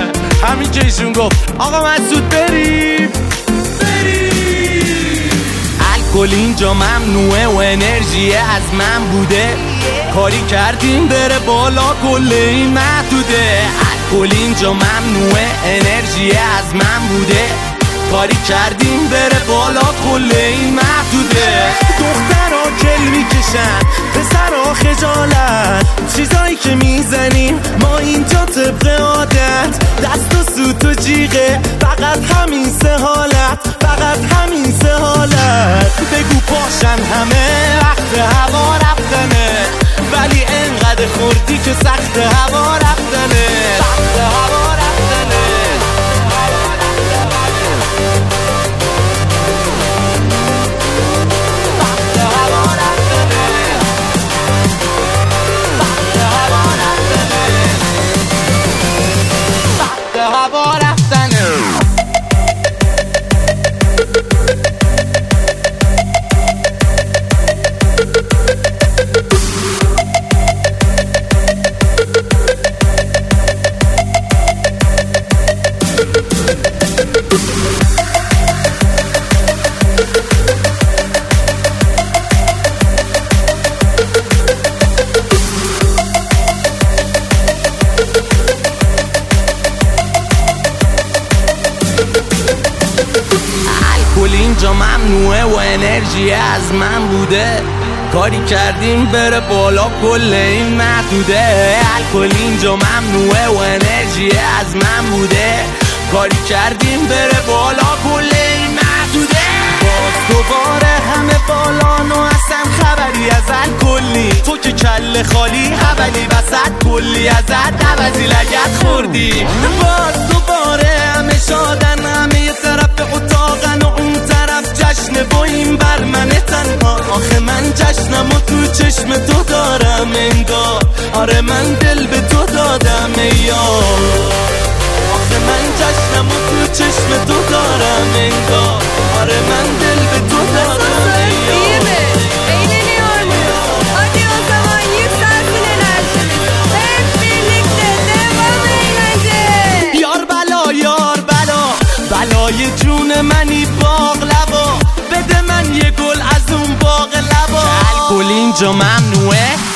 همین که ایشون گفت آقا مسعود بریم. الکل اینجا ممنوعه و انرژی از من بوده، کاری کردیم بره بالا کل این محدوده. الکل اینجا ممنوعه انرژی از من بوده، کاری کردیم بره بالا کل این محدوده. دخترها کل میکشن پسرها خجالت، چیزایی که میزنیم ما اینجا طبق عادت، دست و سوت و جیغه فقط همین سه حالت، فقط همین سه حالت. بگو پاشن همه وقت هوا رفتنه، ولی انقدر خوردی که سخت هوا رفتنه، سخت هوا رفتنه. الکل اینجا ممنوعه و انرژی از من بوده، کاری کردیم بره بالا کل این محدوده. الکل اینجا ممنوعه و انرژی از من بوده، کاری کردیم بره بالا کل این محدوده. باز دوباره همه بالان و اصلا خبری از الکلی، تو که کل خالی حولی وسط کلی ازت عوضی لگت خوردی. باز دوباره همه شادن، همه یه طرف اتاقن و اون طرف جشن با این بر من تنها. آخه من جشنم و تو چشم تو دارم انگار، آره من دل به تو دادم یار. آخه من جشنم و تو چشم تو dönem en dag. Armen del ve tutarım İyi mi? Eğleniyor muyuz? Hadi o zaman yükselsin enerjimiz. Hep birlikte devam eğlence. Yar bela بلای جون منی باقلوا، بده من یه گل از اون باقلوا. الکل اینجا ممنوعه